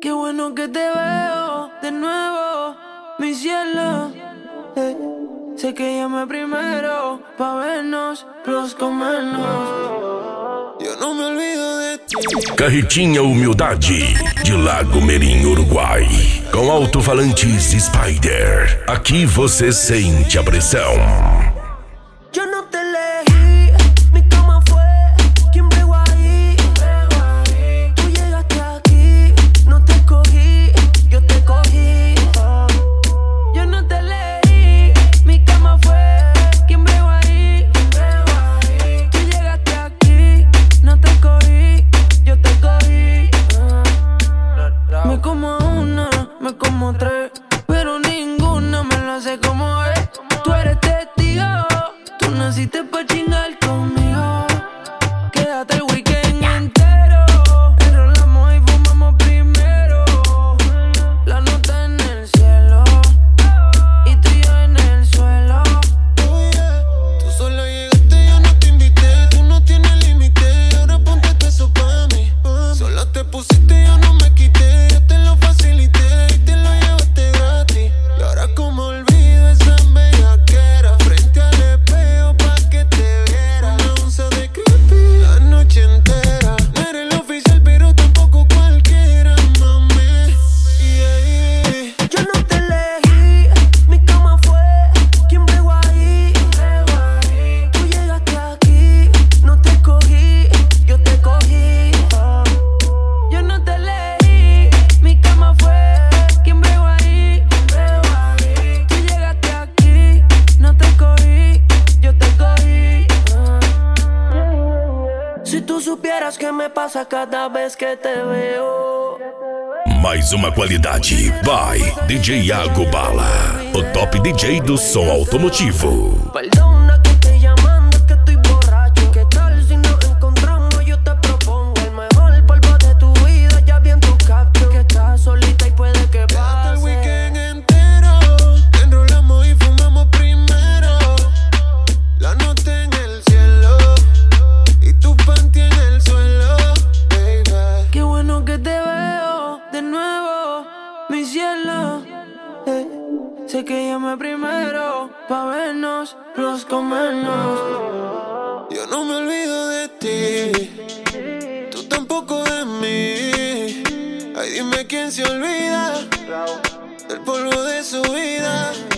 Qué bueno que te veo de nuevo, mi cielo. Sé que llamé primero pa' vernos, los comernos. Yo no me olvido de ti. Carretinha Humildade, de Lago Merim, Uruguai. Com alto-falantes Spider. Aqui você sente a pressão. Yo no te elegí, mi cama fue quien bregó ahí. Tú llegaste aquí, no te escogí, yo te cogí. Yo no te elegí, mi cama fue quien bregó ahí. Tú llegaste aquí, no te escogí, yo te cogí. Me como una, me como tres, pero ninguna me lo hace como es. Tú eres testigo. Tú naciste pa' chingar conmigo. Quédate el weekend entero. Enrolamos y fumamos primero. La nota en el cielo y tú y yo en el suelo. Oh yeah. Tú sola llegaste, yo no te invité. Tú no tienes límite, ahora ponte todo eso pa' mí. Sola te pusiste, yo no me quité. Yo te lo facilité y te lo llevaste gratis. Y ahora como olvido esa bellaquera frente al espejo pa' que te viera. Una onza de creepy la noche entera. No eres el oficial pero tampoco cualquiera, mami. Yeah. Yo no te elegí, mi cama fue quien bregó ahí. Tú llegaste aquí, no te escogí, yo te cogí. Yo no te elegí, mi cama fue quien bregó ahí. Tú llegaste aquí, no te escogí, yo te cogí. Si tú supieras qué me pasa cada vez que te veo. Mais uma qualidade, vai, DJ Iago Bala. O top DJ do som automotivo. Perdona que esté llamando, es que estoy borracho. ¿Qué tal si nos encontramos? Yo te propongo el mejor polvo de tu vida. Ya vi en tu caption que estás solita y puede que Quédate el pase. weekend entero. Enrolamos y fumamos primero. La nota en el cielo y tu panty en el suelo, baby. Qué bueno que te veo de nuevo, mi cielo. Sé que llamé primero pa' vernos, los comernos. Yo no me olvido de ti, tú tampoco de mí. Ay, dime quién se olvida del polvo de su vida.